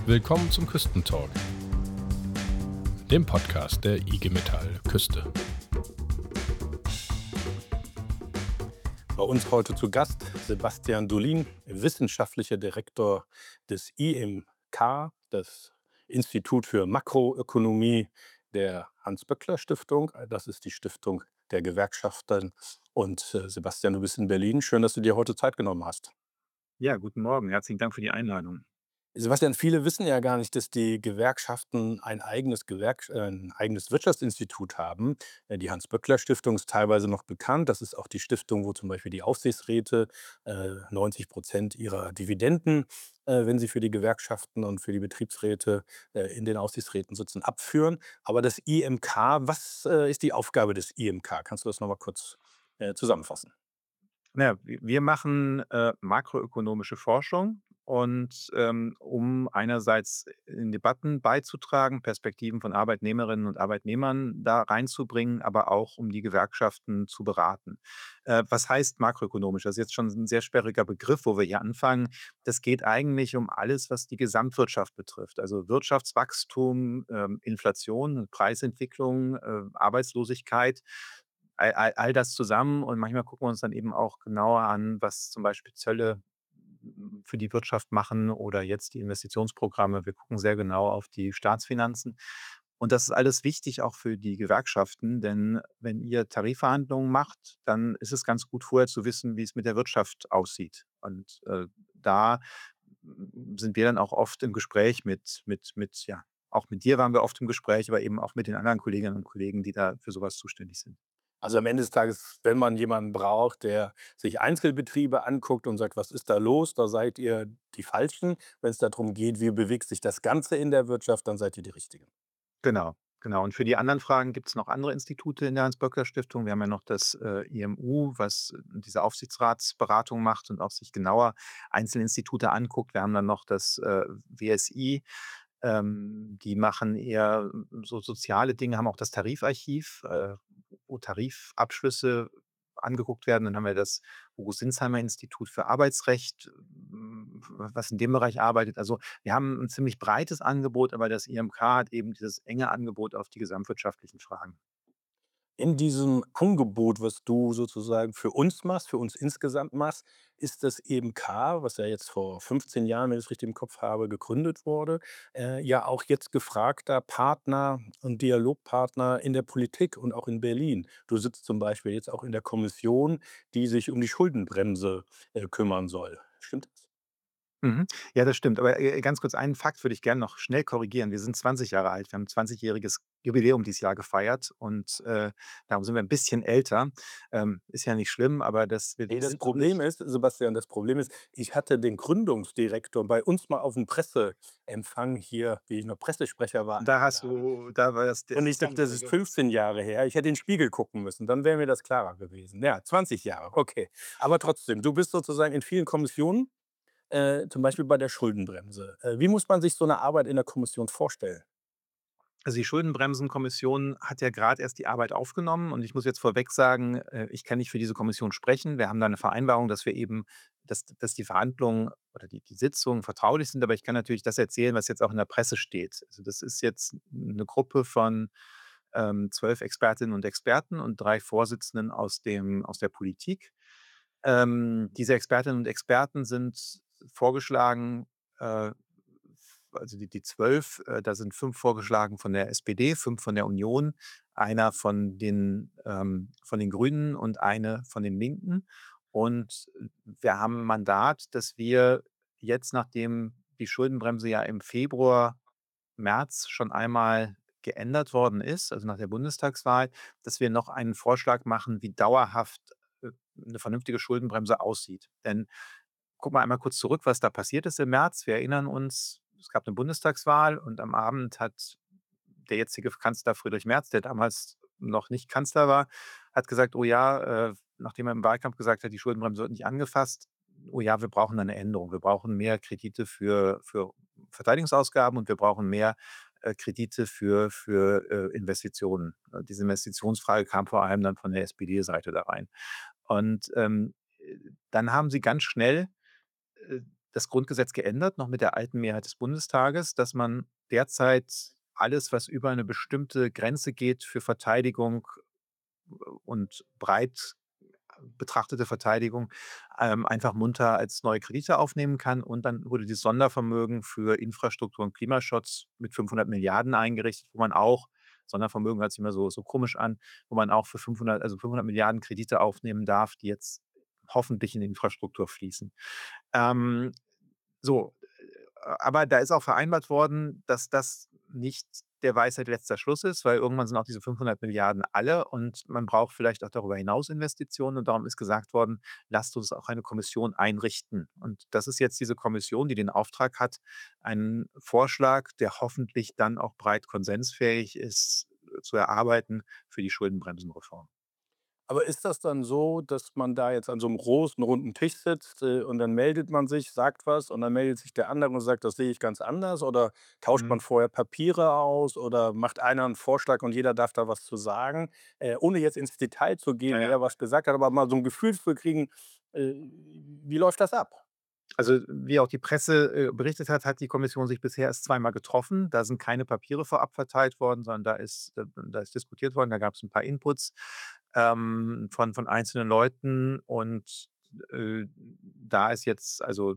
Willkommen zum Küstentalk, dem Podcast der IG Metall Küste. Bei uns heute zu Gast Sebastian Dolin, wissenschaftlicher Direktor des IMK, das Institut für Makroökonomie der Hans-Böckler-Stiftung. Das ist die Stiftung der Gewerkschaften. Und Sebastian, du bist in Berlin. Schön, dass du dir heute Zeit genommen hast. Ja, guten Morgen. Herzlichen Dank für die Einladung. Sebastian, viele wissen ja gar nicht, dass die Gewerkschaften ein eigenes Wirtschaftsinstitut haben. Die Hans-Böckler-Stiftung ist teilweise noch bekannt. Das ist auch die Stiftung, wo zum Beispiel die Aufsichtsräte 90% ihrer Dividenden, wenn sie für die Gewerkschaften und für die Betriebsräte in den Aufsichtsräten sitzen, abführen. Aber das IMK, was ist die Aufgabe des IMK? Kannst du das nochmal kurz zusammenfassen? Na ja, wir machen, makroökonomische Forschung und, um einerseits in Debatten beizutragen, Perspektiven von Arbeitnehmerinnen und Arbeitnehmern da reinzubringen, aber auch um die Gewerkschaften zu beraten. Was heißt makroökonomisch? Das ist jetzt schon ein sehr sperriger Begriff, wo wir hier anfangen. Das geht eigentlich um alles, was die Gesamtwirtschaft betrifft, also Wirtschaftswachstum, Inflation, Preisentwicklung, Arbeitslosigkeit. All das zusammen, und manchmal gucken wir uns dann eben auch genauer an, was zum Beispiel Zölle für die Wirtschaft machen oder jetzt die Investitionsprogramme. Wir gucken sehr genau auf die Staatsfinanzen. Und das ist alles wichtig auch für die Gewerkschaften, denn wenn ihr Tarifverhandlungen macht, dann ist es ganz gut, vorher zu wissen, wie es mit der Wirtschaft aussieht. Und, da sind wir dann auch oft im Gespräch mit ja, auch mit dir waren wir oft im Gespräch, aber eben auch mit den anderen Kolleginnen und Kollegen, die da für sowas zuständig sind. Also am Ende des Tages, wenn man jemanden braucht, der sich Einzelbetriebe anguckt und sagt: „Was ist da los?", da seid ihr die Falschen. Wenn es darum geht, wie bewegt sich das Ganze in der Wirtschaft, dann seid ihr die Richtigen. Genau, genau. Und für die anderen Fragen gibt es noch andere Institute in der Hans-Böckler-Stiftung. Wir haben ja noch das, IMU, was diese Aufsichtsratsberatung macht und auch sich genauer einzelne Institute anguckt. Wir haben dann noch das, WSI, die machen eher so soziale Dinge, haben auch das Tarifarchiv, wo Tarifabschlüsse angeguckt werden. Dann haben wir das Hugo-Sinsheimer-Institut für Arbeitsrecht, was in dem Bereich arbeitet. Also, wir haben ein ziemlich breites Angebot, aber das IMK hat eben dieses enge Angebot auf die gesamtwirtschaftlichen Fragen. In diesem Angebot, was du sozusagen für uns machst, für uns insgesamt machst, ist das EMK, was ja jetzt vor 15 Jahren, wenn ich es richtig im Kopf habe, gegründet wurde, ja auch jetzt gefragter Partner und Dialogpartner in der Politik und auch in Berlin. Du sitzt zum Beispiel jetzt auch in der Kommission, die sich um die Schuldenbremse kümmern soll. Stimmt das? Mhm. Ja, das stimmt. Aber, ganz kurz einen Fakt würde ich gerne noch schnell korrigieren. Wir sind 20 Jahre alt. Wir haben 20-jähriges Jubiläum dieses Jahr gefeiert und, darum sind wir ein bisschen älter. Ist ja nicht schlimm, aber wir Ne, das sind noch Problem nicht. ist, Sebastian, das Problem ist, ich hatte den Gründungsdirektor bei uns mal auf'm Presseempfang hier, wie ich noch Pressesprecher war, eingeladen. Da war Und das ich dachte, das ist Ganze. 15 Jahre her. Ich hätte in den Spiegel gucken müssen, dann wäre mir das klarer gewesen. Ja, 20 Jahre, okay. Aber trotzdem, du bist sozusagen in vielen Kommissionen, zum Beispiel bei der Schuldenbremse. Wie muss man sich so 'ne Arbeit in der Kommission vorstellen? Also, die Schuldenbremsenkommission hat ja gerade erst die Arbeit aufgenommen, und ich muss jetzt vorweg sagen, ich kann nicht für diese Kommission sprechen. Wir haben da eine Vereinbarung, dass wir eben dass die Verhandlungen oder die Sitzungen vertraulich sind, aber ich kann natürlich das erzählen, was jetzt auch in der Presse steht. Also, das ist jetzt eine Gruppe von, 12 Expertinnen und Experten und 3 Vorsitzenden aus der Politik. Diese Expertinnen und Experten sind vorgeschlagen, äh, also die 12, da sind 5 vorgeschlagen von der SPD, 5 von der Union, einer von den Grünen und eine von den Linken. Und wir haben 'n Mandat, dass wir jetzt, nachdem die Schuldenbremse ja im Februar, März schon einmal geändert worden ist, also nach der Bundestagswahl, dass wir noch einen Vorschlag machen, wie dauerhaft, 'ne vernünftige Schuldenbremse aussieht. Denn gucken wir einmal kurz zurück, was da passiert ist im März. Wir erinnern uns, es gab eine Bundestagswahl und am Abend hat der jetzige Kanzler Friedrich Merz, der damals noch nicht Kanzler war, hat gesagt: „Oh ja", nachdem er im Wahlkampf gesagt hat, die Schuldenbremse wird nicht angefasst: „Oh ja, wir brauchen eine Änderung. Wir brauchen mehr Kredite für Verteidigungsausgaben und wir brauchen mehr, Kredite für Investitionen." Diese Investitionsfrage kam vor allem dann von der SPD-Seite da rein. Und, dann haben sie ganz schnell, das Grundgesetz geändert, noch mit der alten Mehrheit des Bundestages, dass man derzeit alles, was über eine bestimmte Grenze geht für Verteidigung und breit betrachtete Verteidigung, einfach munter als neue Kredite aufnehmen kann. Und dann wurde dieses Sondervermögen für Infrastruktur und Klimaschutz mit 500 Milliarden eingerichtet, wo man auch Sondervermögen hört sich immer so komisch an, wo man auch für 500 Milliarden Kredite aufnehmen darf, die jetzt hoffentlich in die Infrastruktur fließen. Ähm, so, aber da ist auch vereinbart worden, dass das nicht der Weisheit letzter Schluss ist, weil irgendwann sind auch diese 500 Milliarden alle und man braucht vielleicht auch darüber hinaus Investitionen und darum ist gesagt worden: „Lasst uns auch eine Kommission einrichten.“ Und das ist jetzt diese Kommission, die den Auftrag hat, einen Vorschlag, der hoffentlich dann auch breit konsensfähig ist, zu erarbeiten für die Schuldenbremsenreform. Aber ist das dann so, dass man da jetzt an so einem großen, runden Tisch sitzt, und dann meldet man sich, sagt was und dann meldet sich der andere und sagt: „Das sehe ich ganz anders“, oder tauscht man Mhm. vorher Papiere aus oder macht einer einen Vorschlag und jeder darf da was zu sagen? Ohne jetzt ins Detail zu Ja, gehen, ja. wer was gesagt hat, aber mal so ein Gefühl zu kriegen, äh, wie läuft das ab? Also, wie auch die Presse, berichtet hat, hat die Kommission sich bisher erst zweimal getroffen. Da sind keine Papiere vorab verteilt worden, sondern da ist diskutiert worden. Da gab es ein paar Inputs, von einzelnen Leuten und, da ist jetzt also,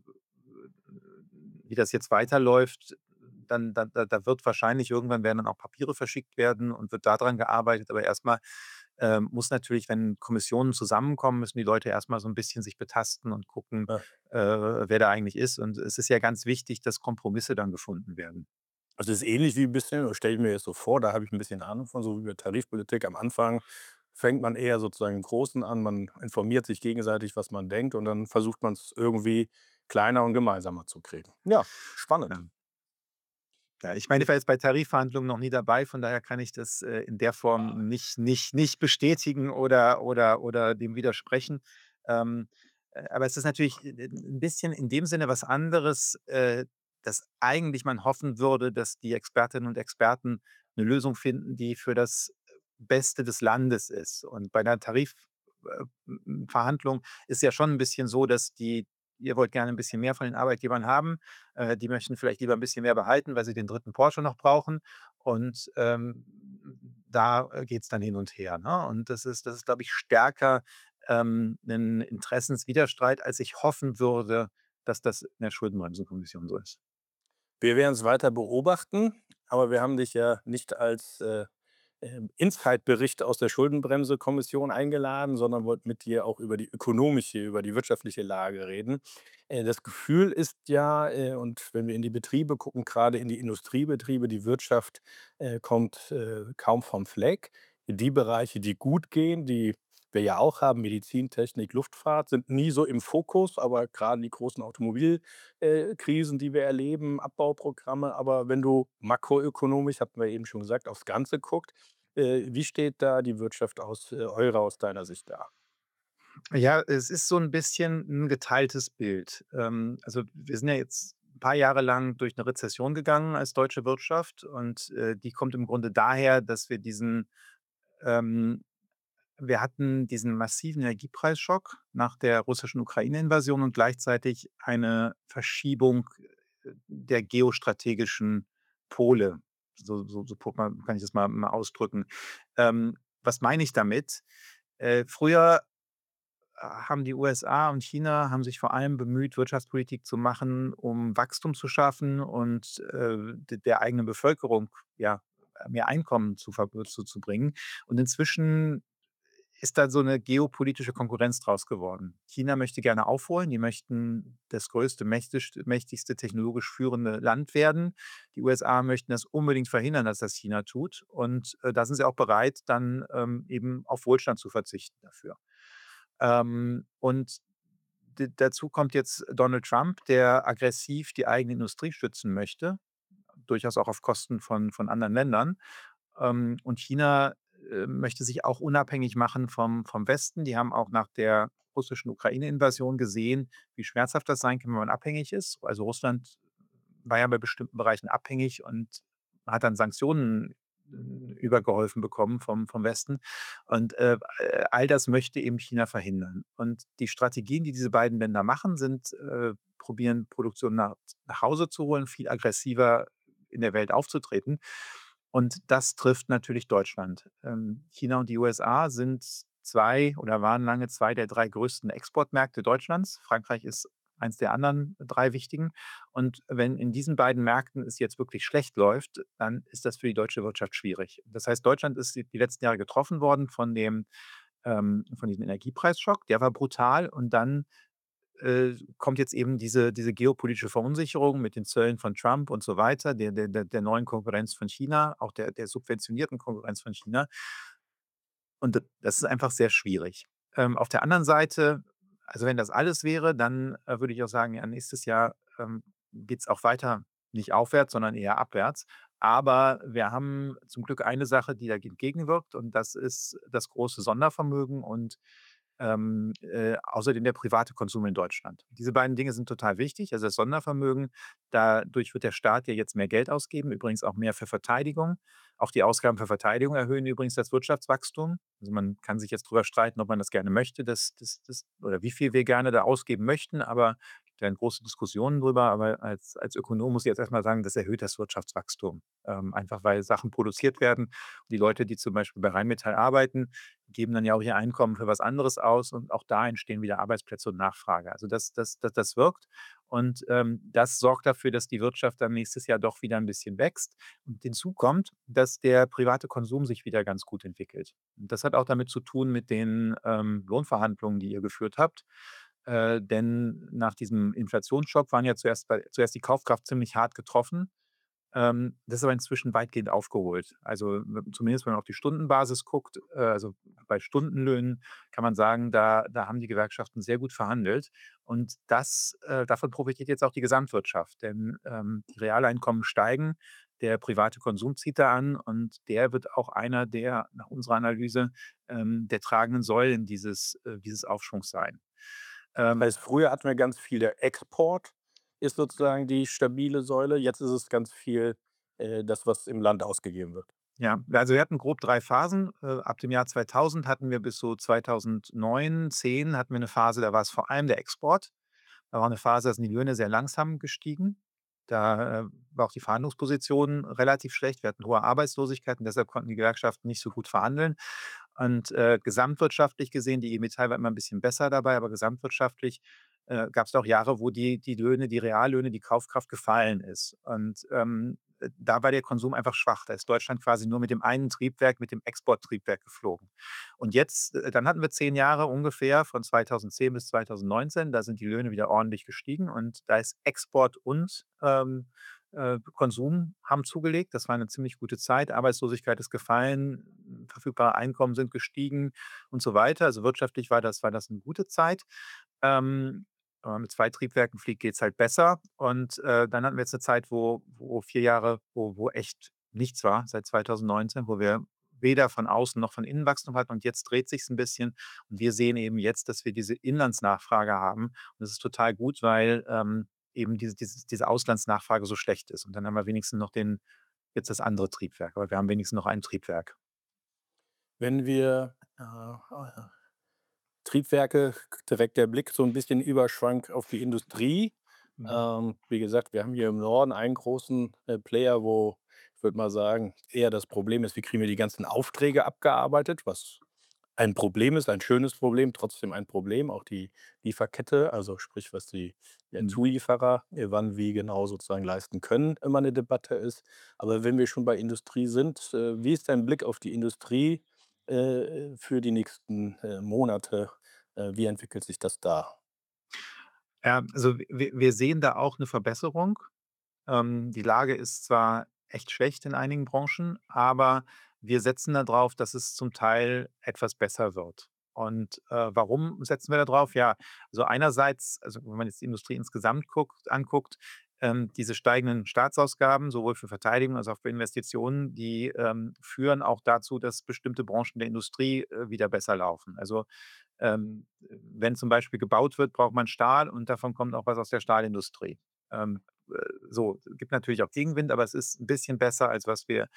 wie das jetzt weiterläuft, dann da wird wahrscheinlich irgendwann werden dann auch Papiere verschickt werden und wird daran gearbeitet. Aber erstmal muss natürlich, wenn Kommissionen zusammenkommen, müssen die Leute erstmal so ein bisschen sich betasten und gucken, Ja. wer da eigentlich ist. Und es ist ja ganz wichtig, dass Kompromisse dann gefunden werden. Also, es ist ähnlich wie ein bisschen, stelle ich mir jetzt so vor, da habe ich ein bisschen Ahnung von, so wie bei Tarifpolitik. Am Anfang fängt man eher sozusagen im Großen an, man informiert sich gegenseitig, was man denkt, und dann versucht man es irgendwie kleiner und gemeinsamer zu kriegen. Ja, spannend. Ja. Ja, ich meine, ich war jetzt bei Tarifverhandlungen noch nie dabei, von daher kann ich das, in der Form nicht bestätigen oder dem widersprechen. Ähm, aber es ist natürlich 'n bisschen in dem Sinne was anderes, dass eigentlich man hoffen würde, dass die Expertinnen und Experten eine Lösung finden, die für das Beste des Landes ist. Und bei 'ner Verhandlung ist ja schon ein bisschen so, dass die ihr wollt gerne ein bisschen mehr von den Arbeitgebern haben. Die möchten vielleicht lieber ein bisschen mehr behalten, weil sie den dritten Porsche noch brauchen. Und, da, geht's dann hin und her, ne? Und das ist, glaube ich, stärker, 'nen Interessenswiderstreit, als ich hoffen würde, dass das in der Schuldenbremsenkommission so ist. Wir werden es weiter beobachten, aber wir haben dich ja nicht als, Insight-Bericht aus der Schuldenbremse-Kommission eingeladen, sondern wollten mit dir auch über die ökonomische, über die wirtschaftliche Lage reden. Das Gefühl ist ja, und wenn wir in die Betriebe gucken, gerade in die Industriebetriebe, die Wirtschaft, kommt, kaum vom Fleck. Die Bereiche, die gut gehen, die wir ja auch haben, Medizintechnik, Luftfahrt, sind nie so im Fokus, aber gerade die großen Automobil Krisen, die wir erleben, Abbauprogramme. Aber wenn du makroökonomisch, hatten wir eben schon gesagt, aufs Ganze guckt, wie steht da die Wirtschaft aus deiner Sicht da? Ja, es ist so ein bisschen ein geteiltes Bild. Also, wir sind ja jetzt ein paar Jahre lang durch eine Rezession gegangen als deutsche Wirtschaft und, die kommt im Grunde daher, dass ähm wir hatten diesen massiven Energiepreisschock nach der russischen Ukraine-Invasion und gleichzeitig eine Verschiebung, der geostrategischen Pole. So kann ich das mal ausdrücken. Was meine ich damit? Früher haben die USA und China haben sich vor allem bemüht, Wirtschaftspolitik zu machen, um Wachstum zu schaffen und, der eigenen Bevölkerung, ja, mehr Einkommen zu bringen. Und inzwischen ist da so eine geopolitische Konkurrenz draus geworden. China möchte gerne aufholen, die möchten das größte, mächtigste, technologisch führende Land werden. Die USA möchten das unbedingt verhindern, dass das China tut und, da sind sie auch bereit, dann, eben auf Wohlstand zu verzichten dafür. Und dazu kommt jetzt Donald Trump, der aggressiv die eigene Industrie stützen möchte, durchaus auch auf Kosten von anderen Ländern. Und China, möchte sich auch unabhängig machen vom Westen. Die haben auch nach der russischen Ukraine-Invasion gesehen, wie schmerzhaft das sein kann, wenn man abhängig ist. Also Russland war ja bei bestimmten Bereichen abhängig und hat dann Sanktionen übergeholfen bekommen vom Westen. Und, all das möchte eben China verhindern. Und die Strategien, die diese beiden Länder machen, sind, probieren, Produktion nach Hause zu holen, viel aggressiver in der Welt aufzutreten. Und das trifft natürlich Deutschland. China und die USA sind 2 oder waren lange 2 der 3 größten Exportmärkte Deutschlands. Frankreich ist eins der anderen 3 wichtigen. Und wenn in diesen beiden Märkten es jetzt wirklich schlecht läuft, dann ist das für die deutsche Wirtschaft schwierig. Das heißt, Deutschland ist die letzten Jahre getroffen worden von diesem Energiepreisschock. Der war brutal und dann kommt jetzt eben diese geopolitische Verunsicherung mit den Zöllen von Trump und so weiter, der neuen Konkurrenz von China, auch der subventionierten Konkurrenz von China. Und das ist einfach sehr schwierig. Auf der anderen Seite, also wenn das alles wäre, dann, würde ich auch sagen, ja, nächstes Jahr, geht es auch weiter nicht aufwärts, sondern eher abwärts. Aber wir haben zum Glück eine Sache, die dagegen entgegenwirkt, und das ist das große Sondervermögen und außerdem der private Konsum in Deutschland. Diese beiden Dinge sind total wichtig. Also das Sondervermögen, dadurch wird der Staat ja jetzt mehr Geld ausgeben, übrigens auch mehr für Verteidigung. Auch die Ausgaben für Verteidigung erhöhen übrigens das Wirtschaftswachstum. Also man kann sich jetzt darüber streiten, ob man das gerne möchte, oder wie viel wir gerne da ausgeben möchten, aber es gibt ja große Diskussionen drüber. Aber als Ökonom muss ich jetzt erstmal sagen, das erhöht das Wirtschaftswachstum. Einfach weil Sachen produziert werden. Die Leute, die zum Beispiel bei Rheinmetall arbeiten, geben dann ja auch ihr Einkommen für was anderes aus, und auch da entstehen wieder Arbeitsplätze und Nachfrage. Also das wirkt, und, das sorgt dafür, dass die Wirtschaft dann nächstes Jahr doch wieder ein bisschen wächst. Und hinzu kommt, dass der private Konsum sich wieder ganz gut entwickelt. Und das hat auch damit zu tun mit den, Lohnverhandlungen, die ihr geführt habt. Denn nach diesem Inflationsschock waren ja zuerst die Kaufkraft ziemlich hart getroffen. Das ist aber inzwischen weitgehend aufgeholt. Also, zumindest wenn man auf die Stundenbasis guckt, also bei Stundenlöhnen kann man sagen, da haben die Gewerkschaften sehr gut verhandelt. Und davon profitiert jetzt auch die Gesamtwirtschaft, denn, die Realeinkommen steigen, der private Konsum zieht da an, und der wird auch einer der nach unserer Analyse, der tragenden Säulen dieses Aufschwungs sein. Das Ähm heißt, früher hatten wir ganz viel der Export ist sozusagen die stabile Säule. Jetzt ist es ganz viel, das, was im Land ausgegeben wird. Ja, also wir hatten grob 3 Phasen. Ab dem Jahr 2000 hatten wir bis so 2009, 10 hatten wir eine Phase, da war es vor allem der Export. Da war eine Phase, da sind die Löhne sehr langsam gestiegen. Da, war auch die Verhandlungsposition relativ schlecht. Wir hatten hohe Arbeitslosigkeit, und deshalb konnten die Gewerkschaften nicht so gut verhandeln. Und, gesamtwirtschaftlich gesehen, die IG Metall war immer ein bisschen besser dabei, aber gesamtwirtschaftlich, gab es auch Jahre, wo die Löhne, die Reallöhne, die Kaufkraft gefallen ist. Und, da war der Konsum einfach schwach. Da ist Deutschland quasi nur mit dem einen Triebwerk, mit dem Exporttriebwerk geflogen. Und jetzt dann hatten wir 10 Jahre ungefähr von 2010 bis 2019, da sind die Löhne wieder ordentlich gestiegen, und da ist Export und, Konsum haben zugelegt. Das war eine ziemlich gute Zeit. Arbeitslosigkeit ist gefallen, verfügbare Einkommen sind gestiegen und so weiter. Also wirtschaftlich war das eine gute Zeit. Wenn man mit 2 Triebwerken fliegt, geht's halt besser. Und, dann hatten wir jetzt eine Zeit, wo 4 Jahre, wo echt nichts war, seit 2019, wo wir weder von außen noch von innen Wachstum hatten, und jetzt dreht sich's ein bisschen, und wir sehen eben jetzt, dass wir diese Inlandsnachfrage haben, und das ist total gut, weil, eben diese Auslandsnachfrage so schlecht ist, und dann haben wir wenigstens noch jetzt das andere Triebwerk, aber wir haben wenigstens noch ein Triebwerk. Wenn wir, Triebwerke, direkt der Blick so ein bisschen überschwankt auf die Industrie. Mhm. Wie gesagt, wir haben hier im Norden einen großen, Player, wo ich würde mal sagen, eher das Problem ist, wie kriegen wir die ganzen Aufträge abgearbeitet, was ein Problem ist, ein schönes Problem, trotzdem ein Problem. Auch die Lieferkette, also sprich, was die der Mhm. Zulieferer, wann wie genau sozusagen leisten können, immer eine Debatte ist. Aber wenn wir schon bei Industrie sind, wie ist dein Blick auf die Industrie, für die nächsten, Monate? Wie entwickelt sich das da? Ja, also wir sehen da auch eine Verbesserung. Die Lage ist zwar echt schlecht in einigen Branchen, aber wir setzen da drauf, dass es zum Teil etwas besser wird. Und, warum setzen wir da drauf? Ja, also einerseits, also wenn man jetzt die Industrie insgesamt anguckt, diese steigenden Staatsausgaben, sowohl für Verteidigung als auch für Investitionen, die, führen auch dazu, dass bestimmte Branchen der Industrie, wieder besser laufen. Also, wenn zum Beispiel gebaut wird, braucht man Stahl, und davon kommt auch was aus der Stahlindustrie. So, gibt natürlich auch Gegenwind, aber es ist ein bisschen besser, als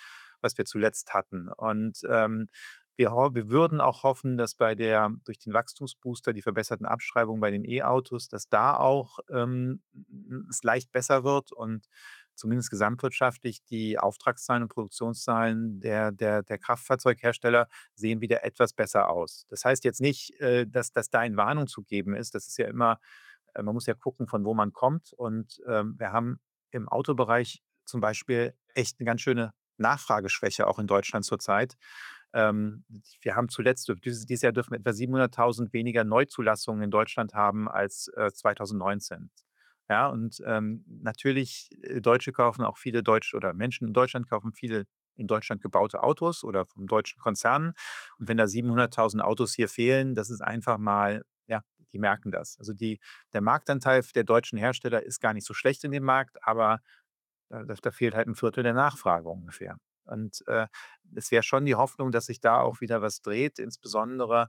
was wir zuletzt hatten. Und, wir würden auch hoffen, dass durch den Wachstumsbooster, die verbesserten Abschreibungen bei den E-Autos, dass da auch, es leicht besser wird und zumindest gesamtwirtschaftlich die Auftragszahlen und Produktionszahlen der Kraftfahrzeughersteller sehen wieder etwas besser aus. Das heißt jetzt nicht, dass da in Warnung zu geben ist. Das ist ja immer man muss ja gucken, von wo man kommt. Und, wir haben im Autobereich zum Beispiel echt eine ganz schöne Nachfrageschwäche auch in Deutschland zurzeit. Wir haben zuletzt dieses Jahr dürfen wir etwa 700.000 weniger Neuzulassungen in Deutschland haben als, 2019. Ja, und, natürlich, Deutsche kaufen auch viele Deutsche oder Menschen in Deutschland kaufen viele in Deutschland gebaute Autos oder von deutschen Konzernen. Und wenn da 700.000 Autos hier fehlen, das ist einfach mal ja, die merken das. Also, der Marktanteil der deutschen Hersteller ist gar nicht so schlecht in dem Markt, aber da fehlt halt ein Viertel der Nachfrage ungefähr. Und, es wäre schon die Hoffnung, dass sich da auch wieder was dreht, insbesondere,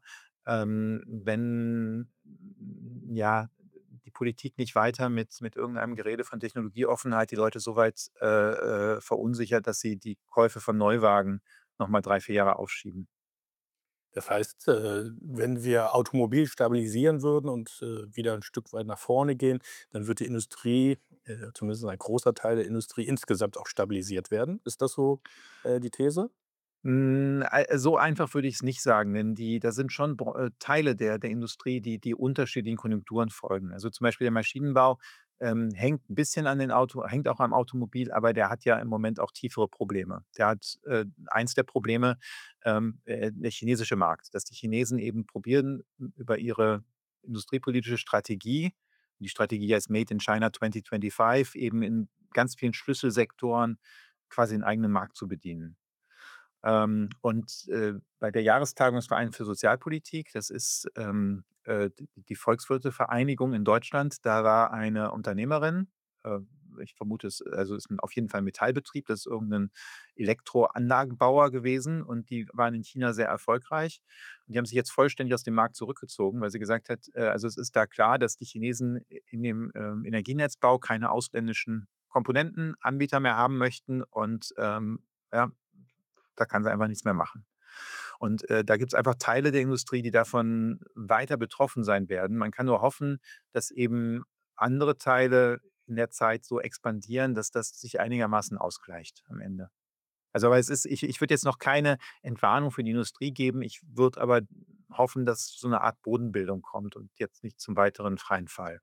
wenn, ja, die Politik nicht weiter mit irgendeinem Gerede von Technologieoffenheit die Leute so weit, verunsichert, dass sie die Käufe von Neuwagen noch mal 3, 4 Jahre aufschieben. Das heißt, wenn wir Automobil stabilisieren würden und, wieder ein Stück weit nach vorne gehen, dann wird die Industrie, zumindest ein großer Teil der Industrie insgesamt auch stabilisiert werden. Ist das so, die These? So einfach würde ich es nicht sagen, denn da sind schon Teile der Industrie, die unterschiedlichen Konjunkturen folgen. Also, zum Beispiel der Maschinenbau, hängt ein bisschen an den Auto hängt auch am Automobil, aber der hat ja im Moment auch tiefere Probleme. Der hat, eins der Probleme, der chinesische Markt, dass die Chinesen eben probieren, über ihre industriepolitische Strategie die Strategie heißt „Made in China 2025", eben in ganz vielen Schlüsselsektoren quasi den eigenen Markt zu bedienen. Und, bei der Jahrestagung des Vereins für Sozialpolitik, das ist, die Volkswirtevereinigung in Deutschland, da war eine Unternehmerin, äh, ich vermute es also, ist 'n auf jeden Fall 'n Metallbetrieb, das ist irgendein Elektroanlagenbauer gewesen und die waren in China sehr erfolgreich. Und die haben sich jetzt vollständig aus dem Markt zurückgezogen, weil sie gesagt hat, also, es ist da klar, dass die Chinesen in dem, Energienetzbau keine ausländischen Komponentenanbieter mehr haben möchten und, ja, da kann sie einfach nichts mehr machen. Und, da gibt es einfach Teile der Industrie, die davon weiter betroffen sein werden. Man kann nur hoffen, dass eben andere Teile in der Zeit so expandieren, dass das sich einigermaßen ausgleicht am Ende. Also, aber ich würde jetzt noch keine Entwarnung für die Industrie geben. Ich würde aber hoffen, dass so eine Art Bodenbildung kommt und jetzt nicht zum weiteren freien Fall.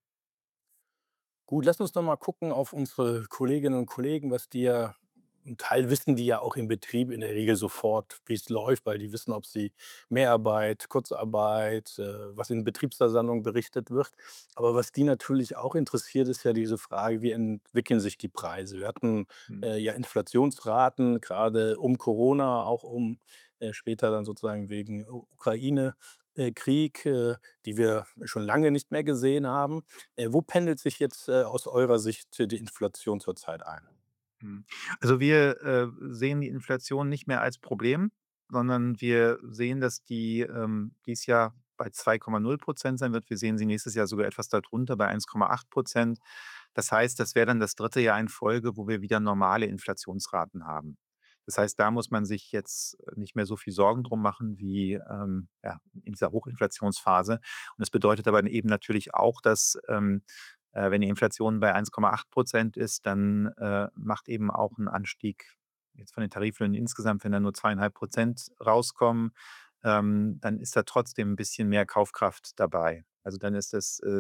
Gut, lass uns noch mal gucken auf unsere Kolleginnen und Kollegen, was die ja 'n Teil wissen die ja auch im Betrieb in der Regel sofort, wie es läuft, weil die wissen, ob sie Mehrarbeit, Kurzarbeit, was in Betriebsversammlungen berichtet wird. Aber was die natürlich auch interessiert, ist ja diese Frage: Wie entwickeln sich die Preise? Wir hatten, Mhm. ja Inflationsraten, gerade um Corona, auch später dann sozusagen wegen Ukraine Krieg, die wir schon lange nicht mehr gesehen haben. Wo pendelt sich jetzt, aus eurer Sicht die Inflation zurzeit ein? Mhm. Also, wir, sehen die Inflation nicht mehr als Problem, sondern wir sehen, dass die, dies Jahr bei 2,0 sein wird. Wir sehen sie nächstes Jahr sogar etwas darunter bei 1,8. Das heißt, das wäre dann das dritte Jahr in Folge, wo wir wieder normale Inflationsraten haben. Das heißt, da muss man sich jetzt nicht mehr so viel Sorgen drum machen wie, ja, in dieser Hochinflationsphase. Und das bedeutet aber eben natürlich auch, dass, wenn die Inflation bei 1,8 ist, dann, macht eben auch ein Anstieg jetzt von den Tariflöhnen insgesamt, wenn da nur 2,5 rauskommen, dann ist da trotzdem ein bisschen mehr Kaufkraft dabei. Also, dann ist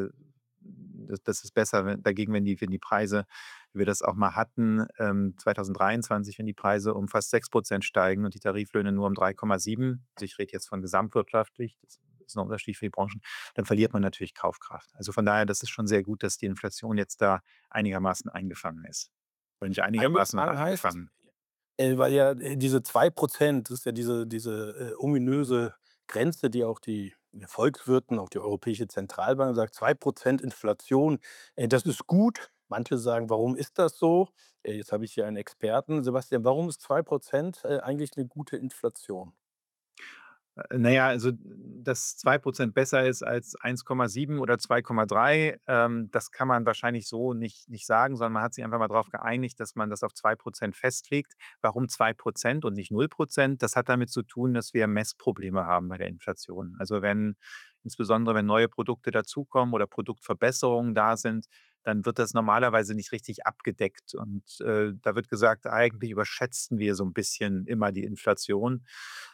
das ist besser, wenn die Preise, wie wir das auch mal hatten, 2023, wenn die Preise um fast 6 steigen und die Tariflöhne nur um 3,7. Also, ich rede jetzt von gesamtwirtschaftlich, das ist noch unterschiedlich für die Branchen, dann verliert man natürlich Kaufkraft. Also, von daher, das ist schon sehr gut, dass die Inflation jetzt da einigermaßen eingefangen ist. Oder nicht einigermaßen, sondern Eingefangen heißt, eingefangen. weil ja, diese 2%, das ist ja diese, ominöse Grenze, die auch die Volkswirten, auch die Europäische Zentralbank sagt: 2% Inflation, das ist gut. Manche sagen: „Warum ist das so?“ Jetzt habe ich hier einen Experten. Sebastian, warum ist 2% eigentlich eine gute Inflation? Na ja, also, dass 2% besser ist als 1,7 oder 2,3, das kann man wahrscheinlich so nicht sagen, sondern man hat sich einfach mal darauf geeinigt, dass man das auf 2% festlegt. Warum 2% und nicht 0%? Das hat damit zu tun, dass wir Messprobleme haben bei der Inflation. Also, insbesondere wenn neue Produkte dazukommen oder Produktverbesserungen da sind, dann wird das normalerweise nicht richtig abgedeckt. Und, da wird gesagt, eigentlich überschätzen wir so ein bisschen immer die Inflation.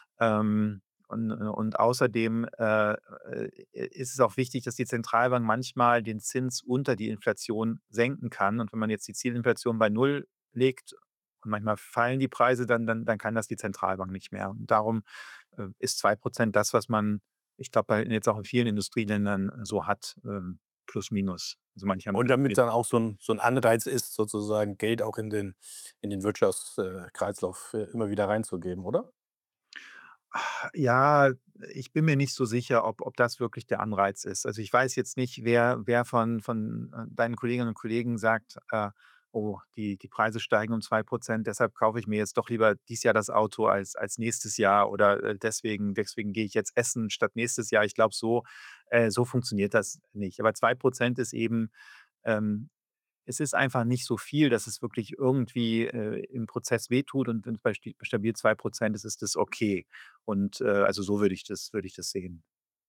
Und außerdem, ist es auch wichtig, dass die Zentralbank manchmal den Zins unter die Inflation senken kann. Und wenn man jetzt die Zielinflation bei 0 legt und manchmal fallen die Preise, dann kann das die Zentralbank nicht mehr. Und darum, ist 2% das, was man, ich glaube, jetzt auch in vielen Industrieländern so hat, plus minus. Also, manche haben Und damit dann auch so 'n Anreiz ist, sozusagen Geld auch in den Wirtschaftskreislauf Kreislauf, immer wieder reinzugeben, oder? Ja, ich bin mir nicht so sicher, ob das wirklich der Anreiz ist. Also, ich weiß jetzt nicht, wer von deinen Kolleginnen und Kollegen sagt: „Oh, die Preise steigen um 2%, deshalb kaufe ich mir jetzt doch lieber dieses Jahr das Auto als nächstes Jahr oder, deswegen gehe ich jetzt essen statt nächstes Jahr.“ Ich glaube, so funktioniert das nicht. Aber 2% ist eben, ähm es ist einfach nicht so viel, dass es wirklich irgendwie, im Prozess wehtut, und wenn's bei stabil 2% ist, ist das okay. Und, also, so würde ich das sehen.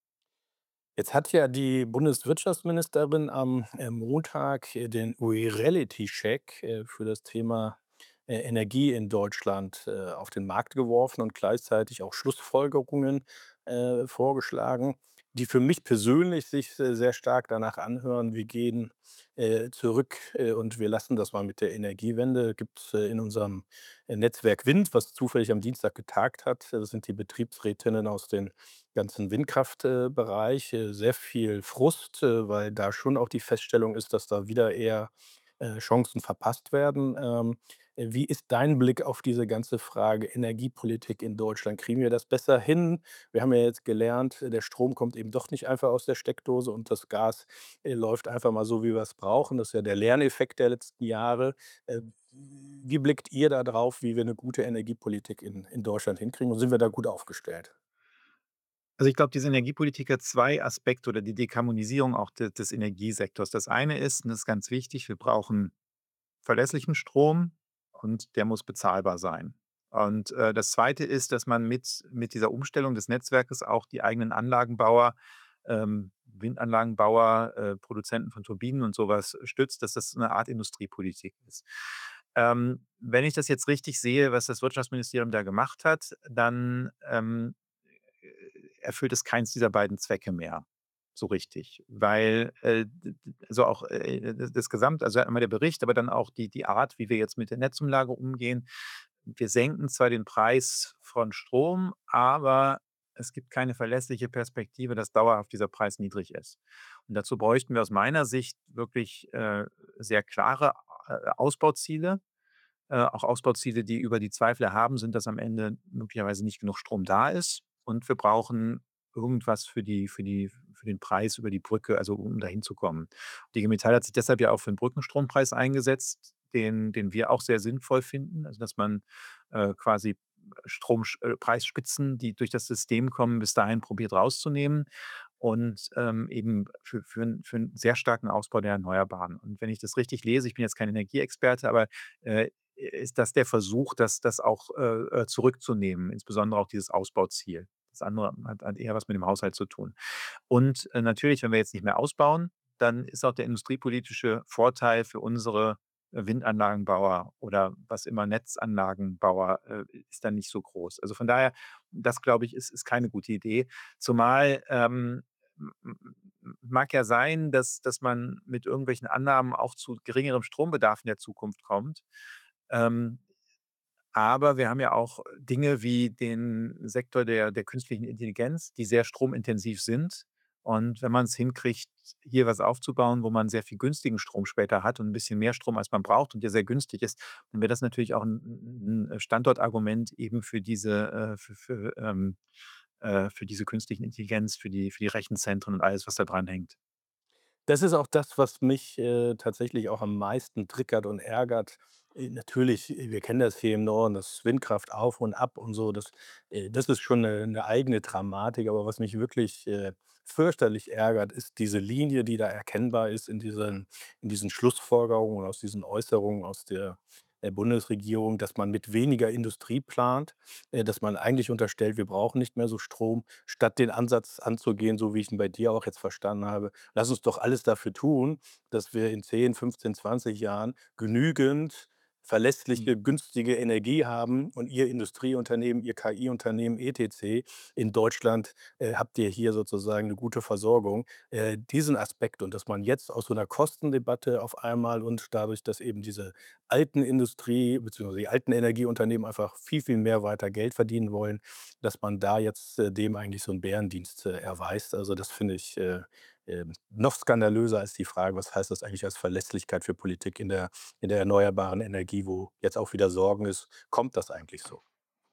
Jetzt hat ja die Bundeswirtschaftsministerin am, Montag, den Reality-Check, für das Thema, Energie in Deutschland, auf den Markt geworfen und gleichzeitig auch Schlussfolgerungen, vorgeschlagen, die für mich persönlich sich sehr stark danach anhören, wir gehen, zurück, und wir lassen das mal mit der Energiewende. Gibt's, in unserem, Netzwerk Wind, was zufällig am Dienstag getagt hat. Das sind die Betriebsrätinnen aus den ganzen Windkraftbereich, Bereich, sehr viel Frust, weil da schon auch die Feststellung ist, dass da wieder eher, Chancen verpasst werden. Wie ist dein Blick auf diese ganze Frage Energiepolitik in Deutschland? Kriegen wir das besser hin? Wir haben ja jetzt gelernt, der Strom kommt eben doch nicht einfach aus der Steckdose und das Gas, läuft einfach mal so, wie wir es brauchen. Das ist ja der Lerneffekt der letzten Jahre. Äh, Wie blickt ihr da drauf, wie wir eine gute Energiepolitik in Deutschland hinkriegen und sind wir da gut aufgestellt? Also, ich glaube, diese Energiepolitik hat 2 Aspekte, oder die Dekarbonisierung auch des Energiesektors. Das eine ist, und das ist ganz wichtig, wir brauchen verlässlichen Strom und der muss bezahlbar sein. Und, das Zweite ist, dass man mit dieser Umstellung des Netzwerkes auch die eigenen Anlagenbauer, Windanlagenbauer, Produzenten von Turbinen und sowas stützt, dass das eine Art Industriepolitik ist. Wenn ich das jetzt richtig sehe, was das Wirtschaftsministerium da gemacht hat, dann, erfüllt es keins dieser beiden Zwecke mehr so richtig, weil, d d also auch, das Gesamt, also einmal der Bericht, aber dann auch die Art, wie wir jetzt mit der Netzumlage umgehen. Wir senken zwar den Preis von Strom, aber es gibt keine verlässliche Perspektive, dass dauerhaft dieser Preis niedrig ist. Und dazu bräuchten wir aus meiner Sicht wirklich, sehr klare, Ausbauziele, auch Ausbauziele, die über die Zweifel erhaben sind, dass am Ende möglicherweise nicht genug Strom da ist. Und wir brauchen irgendwas für den Preis über die Brücke, also um dahin zu kommen. Die IG Metall hat sich deshalb ja auch für 'n Brückenstrompreis eingesetzt, den wir auch sehr sinnvoll finden. Also, dass man, quasi Preisspitzen, die durch das System kommen, bis dahin probiert rauszunehmen und, eben für 'n sehr starken Ausbau der Erneuerbaren. Und wenn ich das richtig lese, ich bin jetzt kein Energieexperte, aber, ist das der Versuch, das auch, zurückzunehmen, insbesondere auch dieses Ausbauziel. Das andere hat eher was mit dem Haushalt zu tun. Und, natürlich, wenn wir jetzt nicht mehr ausbauen, dann ist auch der industriepolitische Vorteil für unsere, Windanlagenbauer oder was immer Netzanlagenbauer, ist dann nicht so groß. Also, von daher, das glaube ich, ist keine gute Idee. Zumal, m m mag ja sein, dass man mit irgendwelchen Annahmen auch zu geringerem Strombedarf in der Zukunft kommt. Ähm, aber wir haben ja auch Dinge wie den Sektor der künstlichen Intelligenz, die sehr stromintensiv sind. Und wenn man es hinkriegt, hier was aufzubauen, wo man sehr viel günstigen Strom später hat und ein bisschen mehr Strom, als man braucht und der sehr günstig ist, dann wäre das natürlich auch ein Standortargument eben für diese künstlichen Intelligenz, für die Rechenzentren und alles, was da dran hängt. Das ist auch das, was mich, tatsächlich auch am meisten triggert und ärgert, Natürlich, wir kennen das hier im Norden, das Windkraft auf und ab und so, das ist schon eine 'ne eigene Dramatik. Aber was mich wirklich, fürchterlich ärgert, ist diese Linie, die da erkennbar ist in diesen Schlussfolgerungen und aus diesen Äußerungen aus der, Bundesregierung, dass man mit weniger Industrie plant, dass man eigentlich unterstellt, wir brauchen nicht mehr so Strom, statt den Ansatz anzugehen, so wie ich ihn bei dir auch jetzt verstanden habe: „Lass uns doch alles dafür tun, dass wir in 10, 15, 20 Jahren genügend Mhm. verlässliche, günstige Energie haben, und Ihr Industrieunternehmen, Ihr KI-Unternehmen et cetera. In Deutschland, habt ihr hier sozusagen eine gute Versorgung. Diesen Aspekt, und dass man jetzt aus so einer Kostendebatte auf einmal und dadurch, dass eben diese alten Industrie bzw. die alten Energieunternehmen einfach viel, viel mehr weiter Geld verdienen wollen, dass man da jetzt, dem eigentlich so einen Bärendienst, erweist. Also, das finde ich, noch skandalöser als die Frage: „Was heißt das eigentlich als Verlässlichkeit für Politik in der erneuerbaren Energie, wo jetzt auch wieder Sorgen ist, kommt das eigentlich so?“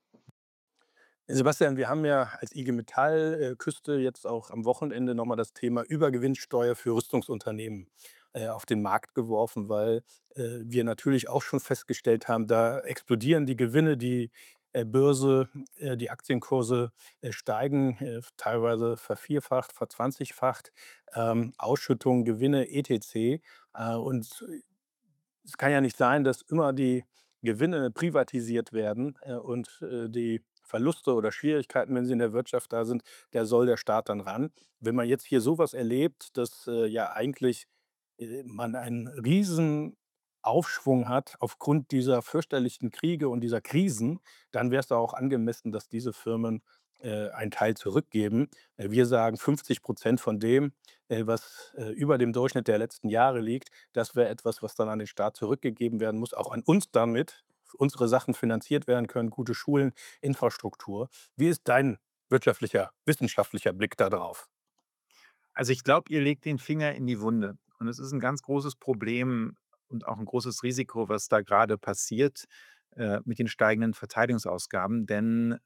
Sebastian, wir haben ja als IG Metall, Küste jetzt auch am Wochenende noch mal das Thema Übergewinnsteuer für Rüstungsunternehmen, auf den Markt geworfen, weil, wir natürlich auch schon festgestellt haben, da explodieren die Gewinne, die, Börse die Aktienkurse, steigen, teilweise vervierfacht, verzwanzigfacht, Ausschüttungen, Gewinne et cetera. Und es kann ja nicht sein, dass immer die Gewinne privatisiert werden, und, die Verluste oder Schwierigkeiten, wenn sie in der Wirtschaft da sind, da soll der Staat dann ran. Wenn man jetzt hier sowas erlebt, dass, ja eigentlich, man einen Riesenaufschwung hat aufgrund dieser fürchterlichen Kriege und dieser Krisen, dann wäre es doch auch angemessen, dass diese Firmen, einen Teil zurückgeben. Wir sagen 50% von dem, was, über dem Durchschnitt der letzten Jahre liegt, das wäre etwas, was dann an den Staat zurückgegeben werden muss, auch an uns, damit unsere Sachen finanziert werden können, gute Schulen, Infrastruktur. Wie ist dein wirtschaftlicher, wissenschaftlicher Blick da drauf? Also, ich glaube, ihr legt den Finger in die Wunde. Und es ist ein ganz großes Problem und auch ein großes Risiko, was da gerade passiert, mit den steigenden Verteidigungsausgaben. Denn,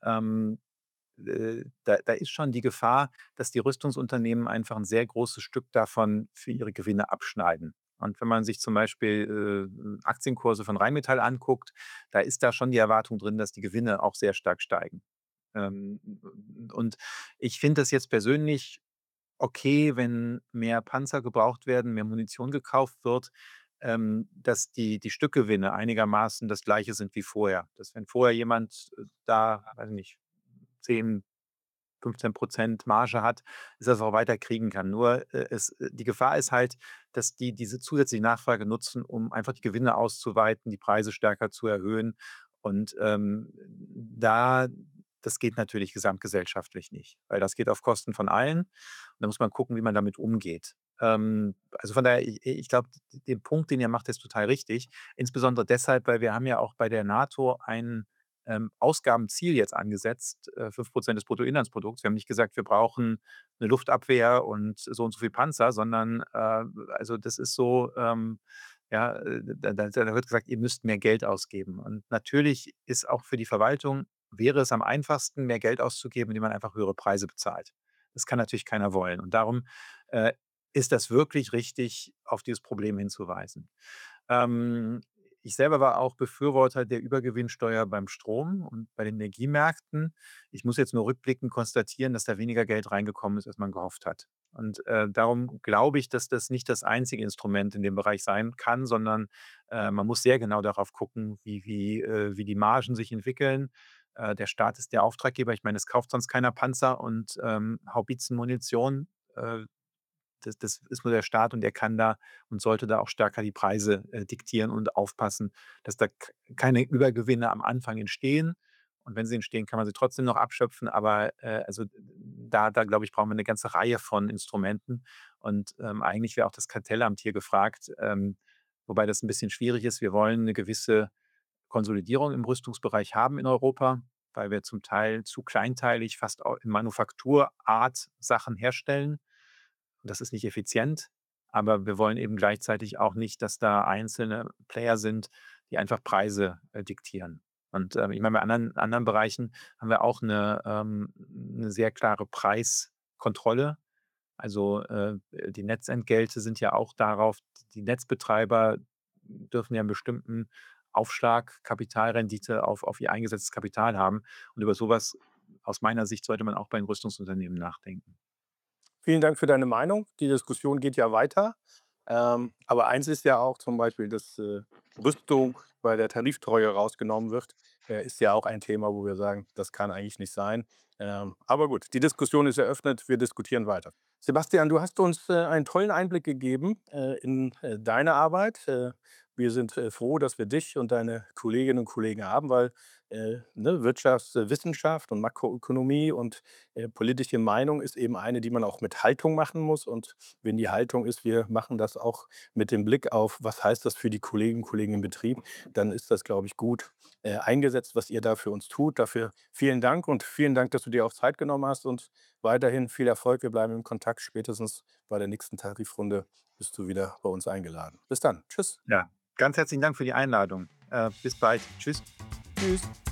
da ist schon die Gefahr, dass die Rüstungsunternehmen einfach ein sehr großes Stück davon für ihre Gewinne abschneiden. Und wenn man sich zum Beispiel, Aktienkurse von Rheinmetall anguckt, da ist da schon die Erwartung drin, dass die Gewinne auch sehr stark steigen. Ähm, und ich finde das jetzt persönlich okay, wenn mehr Panzer gebraucht werden, mehr Munition gekauft wird, dass die Stückgewinne einigermaßen das Gleiche sind wie vorher. Dass, wenn vorher jemand, da, weiß ich nicht, 10, 15% Marge hat, dass er's auch weiter kriegen kann. Nur, die Gefahr ist halt, dass die diese zusätzliche Nachfrage nutzen, um einfach die Gewinne auszuweiten, die Preise stärker zu erhöhen. Und, das geht natürlich gesamtgesellschaftlich nicht, weil das geht auf Kosten von allen. Und da muss man gucken, wie man damit umgeht. Also von daher, ich glaube, den Punkt, den ihr macht, ist total richtig. Insbesondere deshalb, weil wir haben ja auch bei der NATO ein Ausgabenziel jetzt angesetzt, 5% des Bruttoinlandsprodukts. Wir haben nicht gesagt, wir brauchen eine Luftabwehr und so viel Panzer, sondern, also, das ist so, ja, da wird gesagt, ihr müsst mehr Geld ausgeben. Und natürlich ist auch für die Verwaltung, wäre es am einfachsten, mehr Geld auszugeben, indem man einfach höhere Preise bezahlt. Das kann natürlich keiner wollen. Und darum, äh, ist das wirklich richtig, auf dieses Problem hinzuweisen. Ähm, Ich selber war auch Befürworter der Übergewinnsteuer beim Strom und bei den Energiemärkten. Ich muss jetzt nur rückblickend konstatieren, dass da weniger Geld reingekommen ist, als man gehofft hat. Und, darum glaube ich, dass das nicht das einzige Instrument in dem Bereich sein kann, sondern, man muss sehr genau darauf gucken, wie die Margen sich entwickeln. Der Staat ist der Auftraggeber. Ich meine, es kauft sonst keiner Panzer und, Haubitzen, Munition. Das ist nur der Staat, und der kann da und sollte da auch stärker die Preise, diktieren und aufpassen, dass da keine Übergewinne am Anfang entstehen. Und wenn sie entstehen, kann man sie trotzdem noch abschöpfen, aber, also, da glaube ich, brauchen wir eine ganze Reihe von Instrumenten. Und, eigentlich wäre auch das Kartellamt hier gefragt, wobei das ein bisschen schwierig ist. Wir wollen eine gewisse Konsolidierung im Rüstungsbereich haben in Europa, weil wir zum Teil zu kleinteilig, fast au in Manufakturart Sachen herstellen. Und das ist nicht effizient, aber wir wollen eben gleichzeitig auch nicht, dass da einzelne Player sind, die einfach Preise, diktieren. Und, ich meine, bei anderen Bereichen haben wir auch eine 'ne sehr klare Preiskontrolle. Also, die Netzentgelte sind ja auch darauf, die Netzbetreiber dürfen ja 'n bestimmten Aufschlag, Kapitalrendite auf ihr eingesetztes Kapital haben. Und über sowas aus meiner Sicht sollte man auch bei den Rüstungsunternehmen nachdenken. Vielen Dank für deine Meinung. Die Diskussion geht ja weiter. Aber eins ist ja auch zum Beispiel, dass Rüstung bei der Tariftreue rausgenommen wird, ist ja auch ein Thema, wo wir sagen, das kann eigentlich nicht sein. Aber gut, die Diskussion ist eröffnet. Wir diskutieren weiter. Sebastian, du hast uns einen tollen Einblick gegeben in deine Arbeit. Wir sind froh, dass wir dich und deine Kolleginnen und Kollegen haben, weil ne, Wirtschaftswissenschaft und Makroökonomie und politische Meinung ist eben eine, die man auch mit Haltung machen muss. Und wenn die Haltung ist, wir machen das auch mit dem Blick auf, was heißt das für die Kolleginnen und Kollegen im Betrieb, dann ist das, glaube ich, gut eingesetzt, was ihr da für uns tut. Dafür vielen Dank und vielen Dank, dass du dir auch Zeit genommen hast und weiterhin viel Erfolg. Wir bleiben im Kontakt. Spätestens bei der nächsten Tarifrunde bist du wieder bei uns eingeladen. Bis dann. Tschüss. Ja, ganz herzlichen Dank für die Einladung. Bis bald. Tschüss. Tschüss.